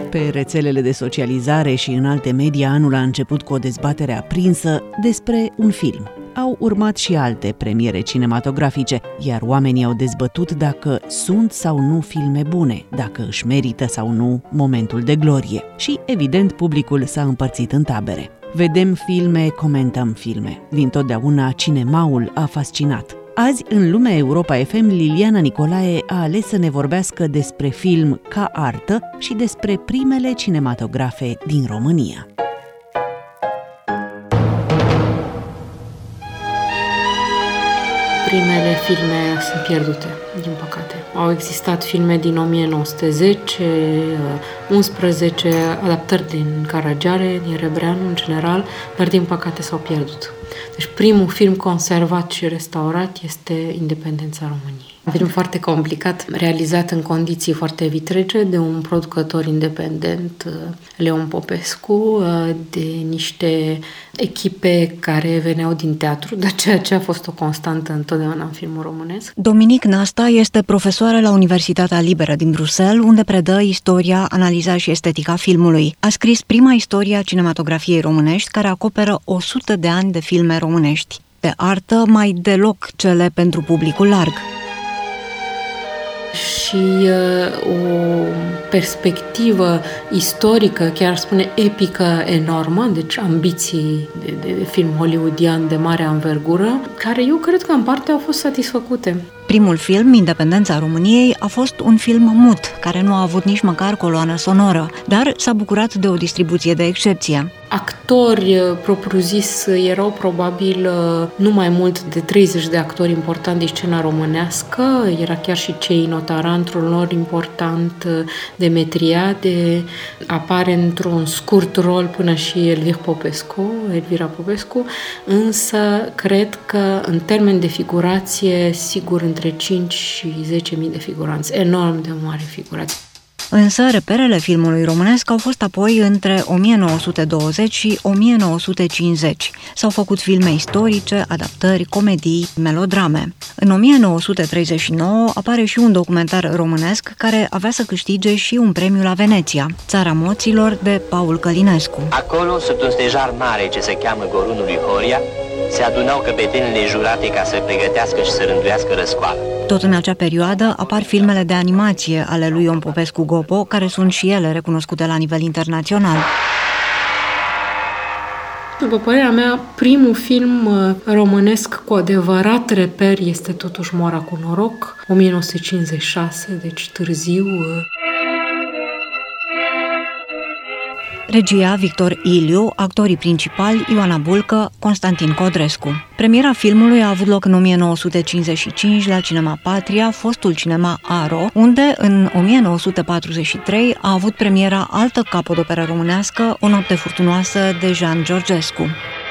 Pe rețelele de socializare și în alte media, anul a început cu o dezbatere aprinsă despre un film. Au urmat și alte premiere cinematografice, iar oamenii au dezbătut dacă sunt sau nu filme bune, dacă își merită sau nu momentul de glorie. Și, evident, publicul s-a împărțit în tabere. Vedem filme, comentăm filme. Dintotdeauna, cinemaul a fascinat. Azi, în Lumea Europa FM, Liliana Nicolae a ales să ne vorbească despre film ca artă și despre primele cinematografe din România. Primele filme sunt pierdute, din păcate. Au existat filme din 1910, 11 adaptări din Caragiale, din Rebreanu în general, dar din păcate s-au pierdut. Deci primul film conservat și restaurat este Independența României. Un film foarte complicat, realizat în condiții foarte vitrege de un producător independent, Leon Popescu, de niște echipe care veneau din teatru, dar ceea ce a fost o constantă întotdeauna în filmul românesc. Dominic Nasta este profesoară la Universitatea Liberă din Bruxelles, unde predă istoria, analiza și estetica filmului. A scris prima istorie a cinematografiei românești, care acoperă 100 de ani de filme românești. Pe artă, mai deloc cele pentru publicul larg. Și o perspectivă istorică, chiar spune epică, enormă, deci ambiții de film hollywoodian de mare anvergură, care eu cred că în parte au fost satisfăcute. Primul film, Independența României, a fost un film mut, care nu a avut nici măcar coloană sonoră, dar s-a bucurat de o distribuție de excepție. Actori propriu-zis erau probabil nu mai mult de 30 de actori importanti din scena românească, era chiar și Cei Notaran, într-un rol important, Demetriade, apare într-un scurt rol până și Elvira Popescu, însă cred că în termen de figurație, sigur, între 5 și 10.000 de figuranți, enorm de mare figurație. Însă reperele filmului românesc au fost apoi între 1920 și 1950. S-au făcut filme istorice, adaptări, comedii, melodrame. În 1939 apare și un documentar românesc care avea să câștige și un premiu la Veneția, Țara Moților, de Paul Călinescu. Acolo, sub un stejar mare ce se cheamă Gorunul lui Horia, se adunau căpetenile jurate ca să pregătească și să rânduiască răscoala. Tot în acea perioadă apar filmele de animație ale lui Ion Popescu Gopo, care sunt și ele recunoscute la nivel internațional. După părerea mea, primul film românesc cu adevărat reper este totuși Moara cu noroc, 1956, deci târziu. Regia Victor Iliu, actorii principali Ioana Bulcă, Constantin Codrescu. Premiera filmului a avut loc în 1955 la Cinema Patria, fostul cinema Aro, unde în 1943 a avut premiera altă capodoperă românească, O noapte furtunoasă, de Jean Georgescu.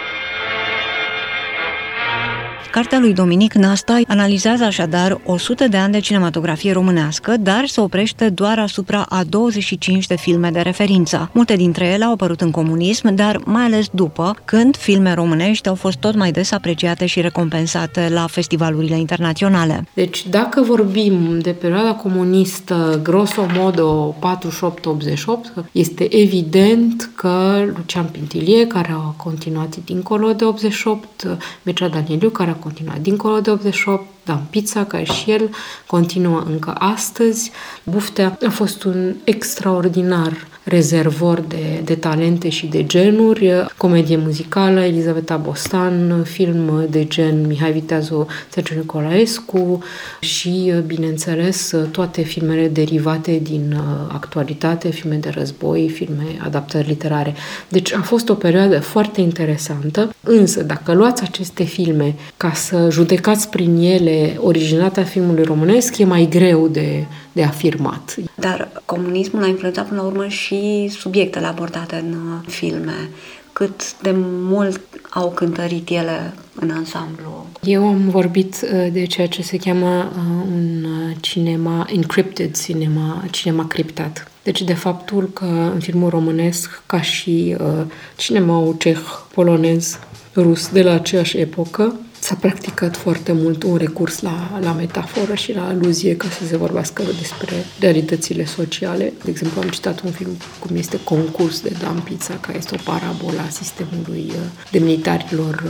Cartea lui Dominic Nasta analizează așadar 100 de ani de cinematografie românească, dar se oprește doar asupra a 25 de filme de referință. Multe dintre ele au apărut în comunism, dar mai ales după, când filme românești au fost tot mai des apreciate și recompensate la festivalurile internaționale. Deci, dacă vorbim de perioada comunistă, grosomodo 48-88, este evident că Lucian Pintilie, care a continuat dincolo de 88, Mircea Danieliu, care a continuat dincolo de 88, Dan Pizza, care și el continuă încă astăzi. Buftea a fost un extraordinar rezervor de talente și de genuri, comedie muzicală, Elizaveta Bostan, film de gen Mihai Viteazu, Sergiu Nicolaescu și, bineînțeles, toate filmele derivate din actualitate, filme de război, filme, adaptări literare. Deci a fost o perioadă foarte interesantă, însă dacă luați aceste filme ca să judecați prin ele originalitatea filmului românesc, e mai greu de afirmat. Dar comunismul a influențat până la urmă și subiectele abordate în filme. Cât de mult au cântărit ele în ansamblu? Eu am vorbit de ceea ce se cheamă un cinema encrypted, cinema criptat. Deci de faptul că în filmul românesc, ca și cinemaul ceh, polonez, rus de la aceeași epocă, S-a practicat foarte mult un recurs la metaforă și la aluzie ca să se vorbească despre realitățile sociale. De exemplu, am citat un film cum este Concurs de Dan Pizza, care este o parabolă a sistemului demnitarilor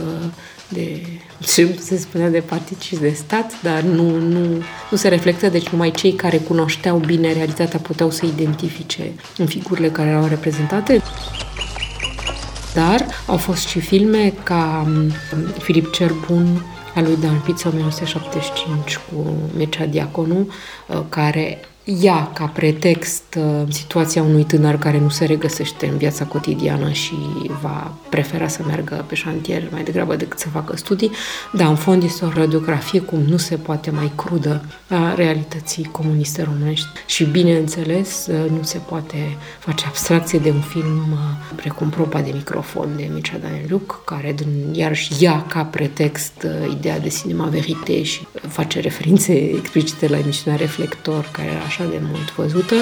se spunea de partid și de stat, dar nu se reflectă, deci numai cei care cunoșteau bine realitatea puteau să identifice în figurile care erau reprezentate. Dar au fost și filme ca Filip cel Bun al lui Dan Pizza 1975 cu Mircea Diaconu, care ia ca pretext situația unui tânăr care nu se regăsește în viața cotidiană și va prefera să meargă pe șantier mai degrabă decât să facă studii, dar în fond este o radiografie cum nu se poate mai crudă a realității comuniste românești și, bineînțeles, nu se poate face abstracție de un film precum Proba de microfon de Mircea Danieliuc, care iarăși ia ca pretext ideea de cinema verite și face referințe explicite la emisiunea Reflector, care era așa de mult văzută.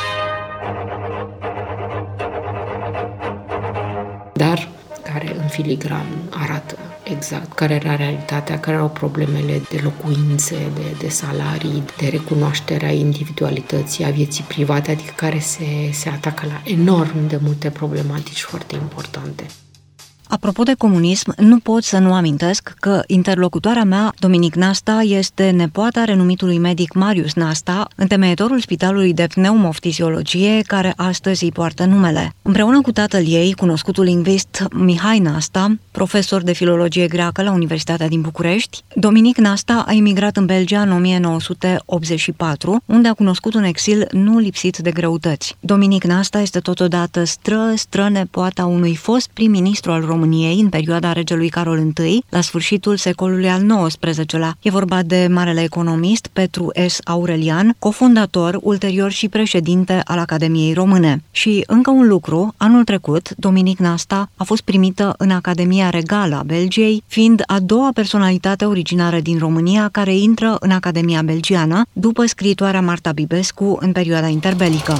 Dar care în filigran arată exact care era realitatea, care erau problemele de locuințe, de salarii, de recunoașterea individualității, a vieții private, adică care se atacă la enorm de multe problematici foarte importante. Apropo de comunism, nu pot să nu amintesc că interlocutoarea mea, Dominic Nasta, este nepoata renumitului medic Marius Nasta, întemeietorul Spitalului de Pneumofiziologie, care astăzi îi poartă numele. Împreună cu tatăl ei, cunoscutul lingvist Mihai Nasta, profesor de filologie greacă la Universitatea din București, Dominic Nasta a emigrat în Belgia în 1984, unde a cunoscut un exil nu lipsit de greutăți. Dominic Nasta este totodată stră-nepoata unui fost prim-ministru al României în perioada regelui Carol I, la sfârșitul secolului al XIX-lea. E vorba de marele economist Petru S. Aurelian, cofondator, ulterior și președinte al Academiei Române. Și încă un lucru, anul trecut, Dominic Nasta a fost primită în Academia Regală a Belgiei, fiind a doua personalitate originară din România care intră în Academia Belgiană, după scriitoarea Marta Bibescu în perioada interbelică.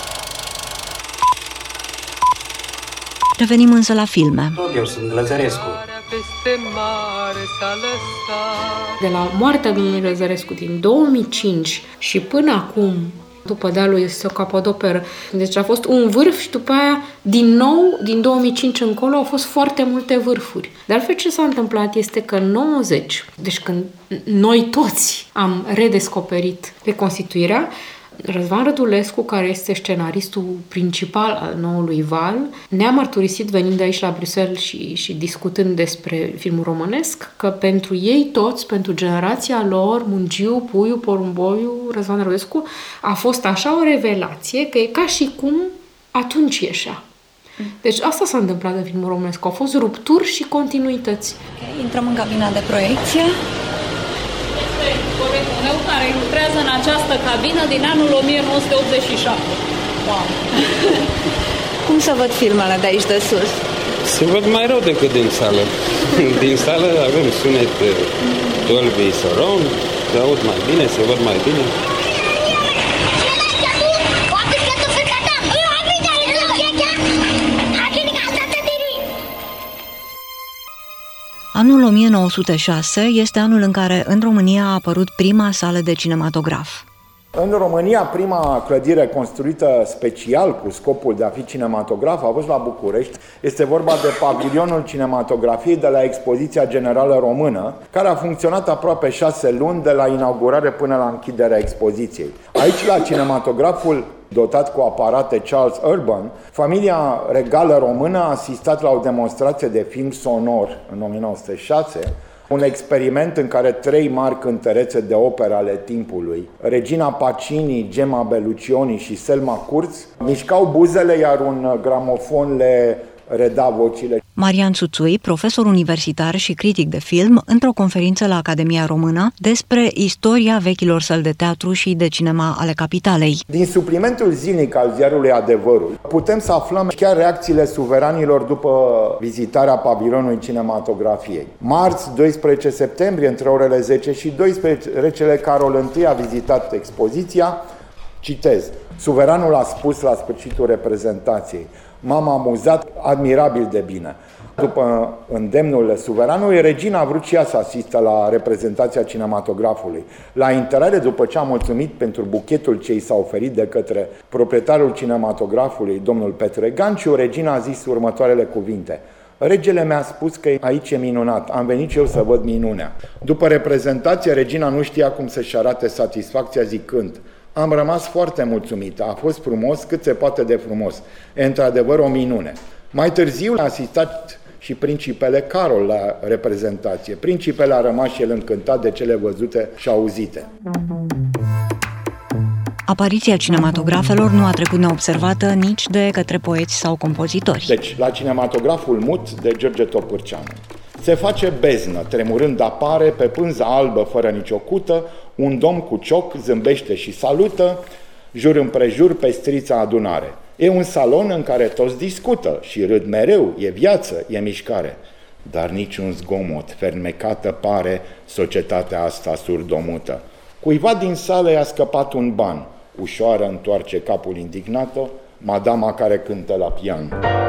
Revenim însă la filme. Eu sunt Lăzărescu. De la moartea domnului Lăzărescu din 2005 și până acum, după dealul este o capodoperă. Deci a fost un vârf și după aia, din nou, din 2005 încolo, au fost foarte multe vârfuri. De altfel, ce s-a întâmplat este că în 90, deci când noi toți am redescoperit reconstituirea, Răzvan Rădulescu, care este scenaristul principal al noului val, ne-a mărturisit, venind de aici la Bruxelles și discutând despre filmul românesc, că pentru ei toți, pentru generația lor, Mungiu, Puiu, Porumboiu, Răzvan Rădulescu, a fost așa o revelație că e ca și cum atunci ieșea. Deci asta s-a întâmplat în filmul românesc. Au fost rupturi și continuități. Okay, intrăm în cabina de proiecție. Colegul meu care lucrează în această cabină din anul 1987. Wow! Cum să văd filmele de aici de sus? Se văd mai rău decât din sală. Din sală avem sunet Dolby Surround, se aud mai bine, se văd mai bine. Anul 1906 este anul în care în România a apărut prima sală de cinematograf. În România, prima clădire construită special cu scopul de a fi cinematograf a fost la București. Este vorba de pavilionul cinematografiei de la Expoziția Generală Română, care a funcționat aproape 6 luni de la inaugurare până la închiderea expoziției. Aici, la cinematograful dotat cu aparate Charles Urban, familia regală română a asistat la o demonstrație de film sonor în 1906, un experiment în care 3 mari cântărețe de opere ale timpului, Regina Pacini, Gemma Belluccioni și Selma Kurz, mișcau buzele, iar un gramofon le reda vocile. Marian Țuțui, profesor universitar și critic de film, într-o conferință la Academia Română despre istoria vechilor săli de teatru și de cinema ale capitalei. Din suplimentul zilnic al ziarului Adevărul, putem să aflăm chiar reacțiile suveranilor după vizitarea pavilionului cinematografiei. Marți, 12 septembrie, între orele 10 și 12, regele Carol I a vizitat expoziția. Citez: suveranul a spus la sfârșitul reprezentației: m-am amuzat admirabil de bine. După îndemnul suveranului, regina a vrut și ea să asistă la reprezentația cinematografului. La intrare, după ce a mulțumit pentru buchetul ce i s-a oferit de către proprietarul cinematografului, domnul Petre Ganciu, regina a zis următoarele cuvinte: regele mi-a spus că aici e minunat, am venit și eu să văd minunea. După reprezentație, regina nu știa cum să-și arate satisfacția zicând: am rămas foarte mulțumită, a fost frumos cât se poate de frumos, e într-adevăr o minune. Mai târziu a asistat și principele Carol la reprezentație. Principele a rămas și el încântat de cele văzute și auzite. Apariția cinematografelor nu a trecut neobservată nici de către poeți sau compozitori. Deci, la cinematograful mut de George Topârceanu se face beznă, tremurând apare pe pânza albă fără nicio cută, un domn cu cioc zâmbește și salută, jur împrejur pestrița adunare. E un salon în care toți discută și râd mereu, e viață, e mișcare. Dar niciun zgomot, fermecată pare societatea asta surdomută. Cuiva din sală i-a scăpat un ban, ușoară întoarce capul indignată, madama care cântă la pian.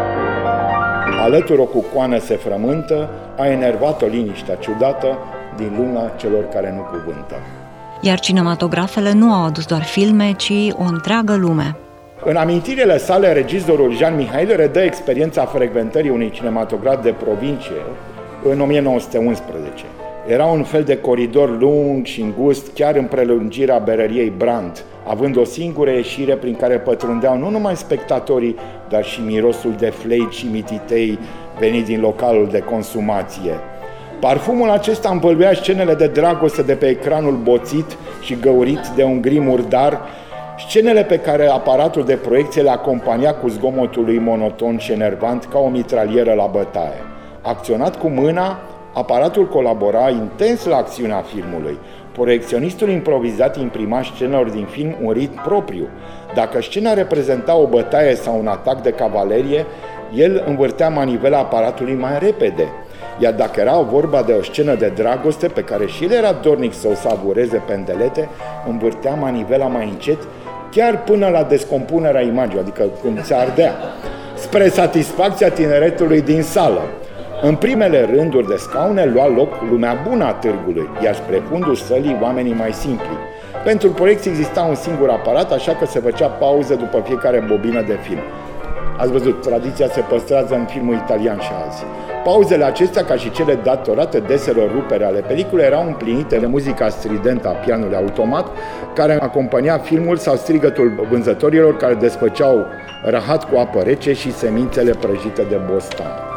Alături o cucoană se frământă, a enervat-o liniștea ciudată din luna celor care nu cuvântă. Iar cinematografele nu au adus doar filme, ci o întreagă lume. În amintirile sale, regizorul Jean Mihail redă experiența frecventării unui cinematograf de provincie în 1911. Era un fel de coridor lung și îngust, chiar în prelungirea berăriei Brandt, având o singură ieșire prin care pătrundeau nu numai spectatorii, dar și mirosul de fleit și mititei venit din localul de consumație. Parfumul acesta învăluia scenele de dragoste de pe ecranul boțit și găurit de un gri murdar, scenele pe care aparatul de proiecție le acompania cu zgomotul lui monoton și enervant ca o mitralieră la bătaie. Acționat cu mâna, aparatul colabora intens la acțiunea filmului. Proiecționistul improvizat imprima scenelor din film un ritm propriu. Dacă scena reprezenta o bătaie sau un atac de cavalerie, el învârtea manivela aparatului mai repede. Iar dacă era vorba de o scenă de dragoste pe care și el era dornic să o savureze pe îndelete, învârtea manivela mai încet, chiar până la descompunerea imaginii, adică când se ardea, spre satisfacția tineretului din sală. În primele rânduri de scaune lua loc lumea bună a târgului, iar spre fundul sălii oamenii mai simpli. Pentru proiecție exista un singur aparat, așa că se făcea pauză după fiecare bobină de film. Ați văzut, tradiția se păstrează în filmul italian și azi. Pauzele acestea, ca și cele datorate deselor rupere ale peliculei, erau împlinite de muzica stridentă a pianului automat, care acompania filmul, sau strigătul vânzătorilor care desfăceau rahat cu apă rece și semințele prăjite de bostan.